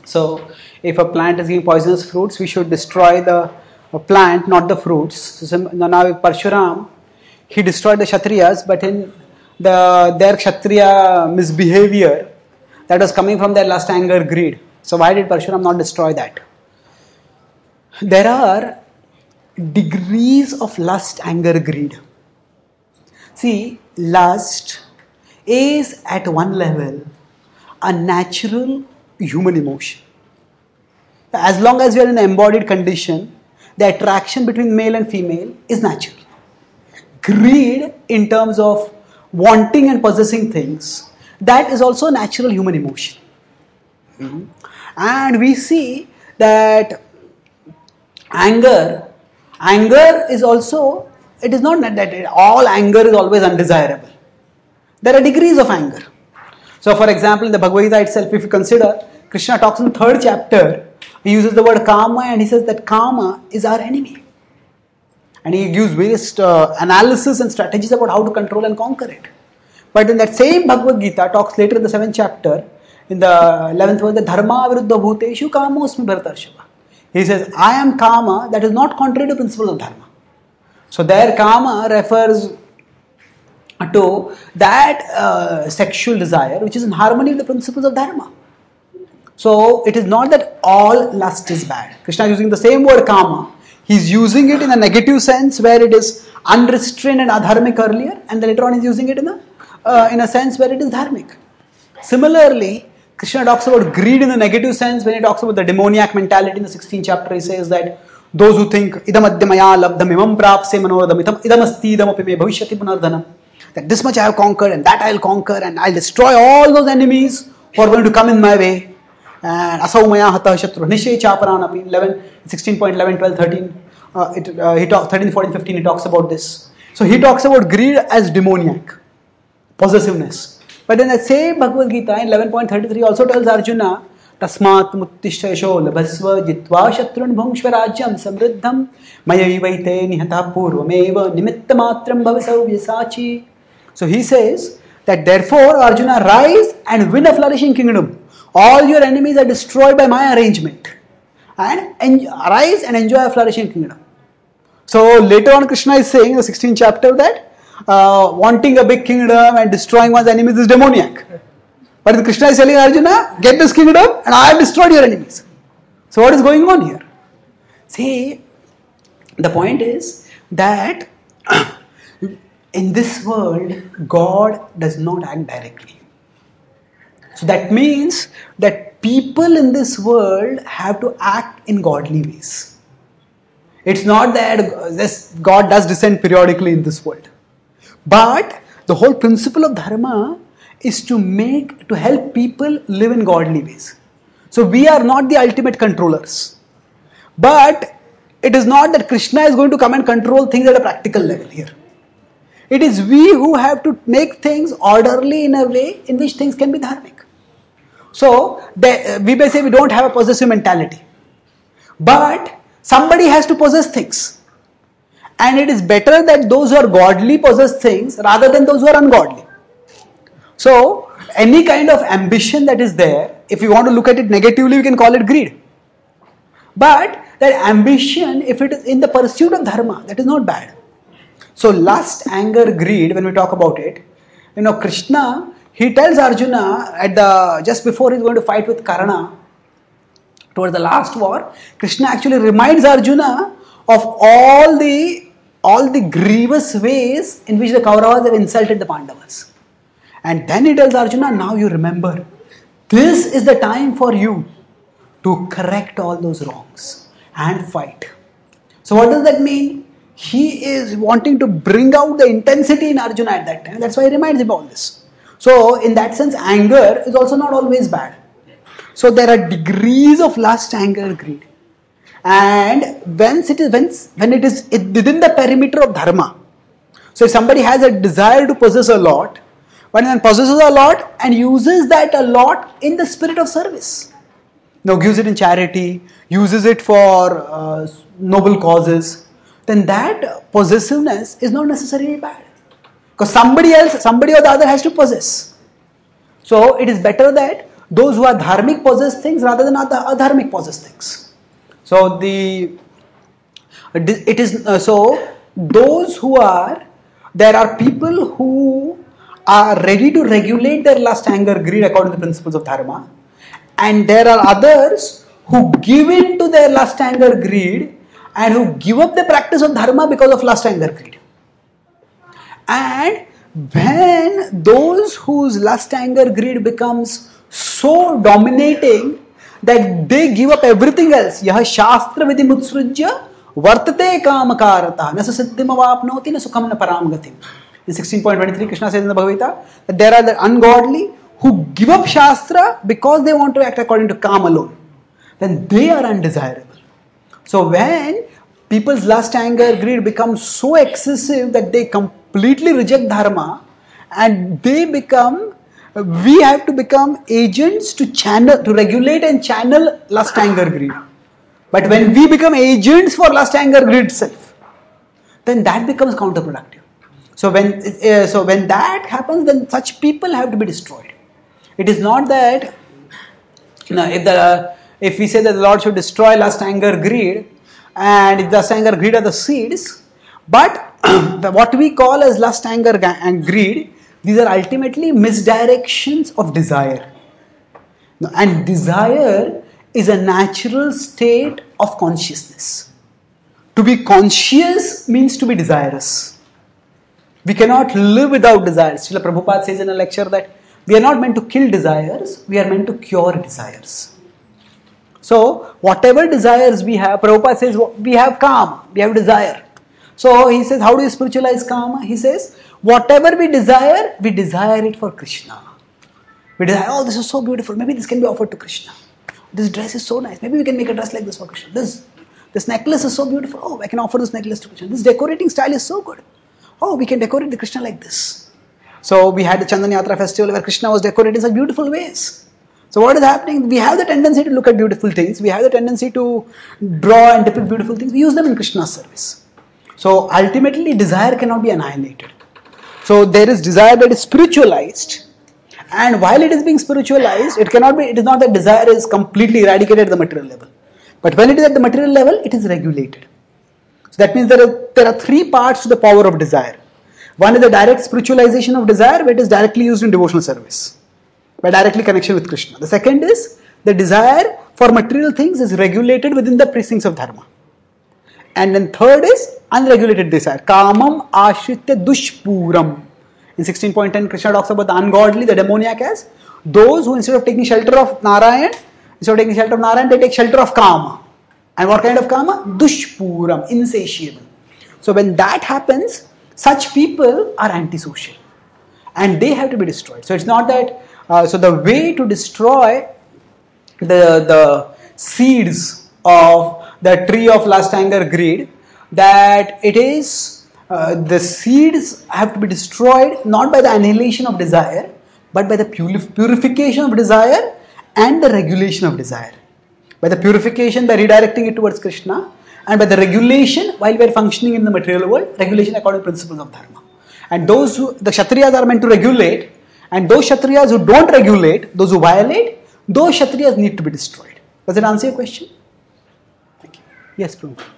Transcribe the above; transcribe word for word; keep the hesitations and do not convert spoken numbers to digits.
So if a plant is giving poisonous fruits, we should destroy the plant, not the fruits. So now with Parshuram, he destroyed the Kshatriyas, but in the their Kshatriya misbehavior that was coming from their lust, anger, greed. So why did Parshuram not destroy that? There are degrees of lust, anger, greed. See, lust is at one level a natural human emotion. As long as we are in an embodied condition, the attraction between male and female is natural. Greed, in terms of wanting and possessing things, that is also a natural human emotion. Mm-hmm. And we see that anger, anger is also, it is not that all anger is always undesirable. There are degrees of anger. So for example, in the Bhagavad Gita itself, if you consider, Krishna talks in the third chapter, he uses the word Kama and he says that Kama is our enemy. And he gives various uh, analysis and strategies about how to control and conquer it. But in that same Bhagavad Gita, talks later in the seventh chapter, in the eleventh verse, the Dharma Viruddha Bhuteshu Kamosmi Bharatarshava. He says, I am Kama, that is not contrary to principles of Dharma. So there Kama refers to that uh, sexual desire which is in harmony with the principles of Dharma. So it is not that all lust is bad. Krishna is using the same word Kama. He is using it in a negative sense where it is unrestrained and adharmic earlier, and then later on he is using it in a, uh, in a sense where it is dharmic. Similarly, Krishna talks about greed in a negative sense when he talks about the demoniac mentality in the sixteenth chapter. He says that those who think idam adyamaya labdam imam prapse manoradam idam asti idam api me bhavishyati punardhanam, that this much I have conquered and that I will conquer and I will destroy all those enemies who are going to come in my way. And asaumaya hatah shatru nishay chaparanapi, eleven, sixteen point eleven, twelve, thirteen, uh, it, uh, he talks, thirteen, fourteen, fifteen, he talks about this. So he talks about greed as demoniac, possessiveness. But in that same Bhagavad Gita in eleven point thirty-three also tells Arjuna, Tasmat muttishta yasho labhasva jitva shatrun bhungshva rajyam samriddham mayayivaite nihata purvameva nimitta matram bhavisav vyasachi. So he says that therefore Arjuna, rise and win a flourishing kingdom. All your enemies are destroyed by my arrangement. And en- arise and enjoy a flourishing kingdom. So later on Krishna is saying in the sixteenth chapter that uh, wanting a big kingdom and destroying one's enemies is demoniac. But Krishna is telling Arjuna, get this kingdom and I have destroyed your enemies. So what is going on here? See, the point is that in this world, God does not act directly. So that means that people in this world have to act in godly ways. It's not that this God does descend periodically in this world. But the whole principle of Dharma is to make, to help people live in godly ways. So we are not the ultimate controllers. But it is not that Krishna is going to come and control things at a practical level here. It is we who have to make things orderly in a way in which things can be dharmic. So they, we may say we don't have a possessive mentality. But somebody has to possess things. And it is better that those who are godly possess things rather than those who are ungodly. So any kind of ambition that is there, if you want to look at it negatively, we can call it greed. But that ambition, if it is in the pursuit of dharma, that is not bad. So lust, anger, greed, when we talk about it, you know, Krishna, he tells Arjuna at the just before he's going to fight with Karna, towards the last war, Krishna actually reminds Arjuna of all the all the grievous ways in which the Kauravas have insulted the Pandavas. And then he tells Arjuna, now you remember, this is the time for you to correct all those wrongs and fight. So what does that mean? He is wanting to bring out the intensity in Arjuna at that time. That's why he reminds him all this. So in that sense, anger is also not always bad. So there are degrees of lust, anger, greed. And when it is, when, when it is within the perimeter of dharma. So if somebody has a desire to possess a lot, but then possesses a lot and uses that a lot in the spirit of service. Now gives it in charity, uses it for uh, noble causes, then that possessiveness is not necessarily bad. Because somebody else, somebody or the other has to possess. So it is better that those who are dharmic possess things rather than other adharmic possess things. So the it is uh, so those who are there are people who are ready to regulate their lust, anger, greed according to the principles of dharma, and there are others who give in to their lust, anger, greed, and who give up the practice of dharma because of lust, anger, greed. And when those whose lust, anger, greed becomes so dominating that they give up everything else, yaha shastra vidhi mutsrujya vartate kamakarata nasa siddhim avapnoti na sukham na param gatim. In sixteen point twenty-three, Krishna says in the Bhagavad Gita that there are the ungodly who give up shastra because they want to act according to kama alone. Then they are undesirable. So when people's lust, anger, greed becomes so excessive that they completely reject dharma, and they become, we have to become agents to channel, to regulate and channel lust, anger, greed. But when we become agents for lust, anger, greed itself, then that becomes counterproductive. So when uh, so when that happens, then such people have to be destroyed. It is not that you know, if the if we say that the Lord should destroy lust, anger, greed, and if lust, anger, greed are the seeds, but the, what we call as lust, anger, and greed, these are ultimately misdirections of desire. And desire is a natural state of consciousness. To be conscious means to be desirous. We cannot live without desires. Srila Prabhupada says in a lecture that we are not meant to kill desires, we are meant to cure desires. So, whatever desires we have, Prabhupada says we have kama, we have desire. So, he says, how do you spiritualize kama? He says, whatever we desire, we desire it for Krishna. We desire, oh, this is so beautiful, maybe this can be offered to Krishna. This dress is so nice, maybe we can make a dress like this for Krishna. This, this necklace is so beautiful, oh, I can offer this necklace to Krishna. This decorating style is so good. Oh, we can decorate the Krishna like this. So, we had the Chandan Yatra festival where Krishna was decorated in such beautiful ways. So what is happening? We have the tendency to look at beautiful things. We have the tendency to draw and depict beautiful things. We use them in Krishna's service. So ultimately, desire cannot be annihilated. So there is desire that is spiritualized. And while it is being spiritualized, it cannot be, it is not that desire is completely eradicated at the material level. But when it is at the material level, it is regulated. So that means there are, there are three parts to the power of desire. One is the direct spiritualization of desire, where it is directly used in devotional service, by directly connection with Krishna. The second is the desire for material things is regulated within the precincts of dharma. And then third is unregulated desire. Kamam ashritya dushpuram. In sixteen point ten, Krishna talks about the ungodly, the demoniac as those who instead of taking shelter of Narayan, instead of taking shelter of Narayan, they take shelter of Kama. And what kind of Kama? Dushpuram, insatiable. So when that happens, such people are antisocial. And they have to be destroyed. So it's not that Uh, so the way to destroy the, the seeds of the tree of lust, anger, greed, that it is, uh, the seeds have to be destroyed not by the annihilation of desire, but by the purif- purification of desire and the regulation of desire. By the purification, by redirecting it towards Krishna, and by the regulation, while we are functioning in the material world, regulation according to principles of dharma. And those who, the Kshatriyas are meant to regulate, and those Kshatriyas who don't regulate, those who violate, those Kshatriyas need to be destroyed. Does it answer your question? Thank you. Yes, Prabhu.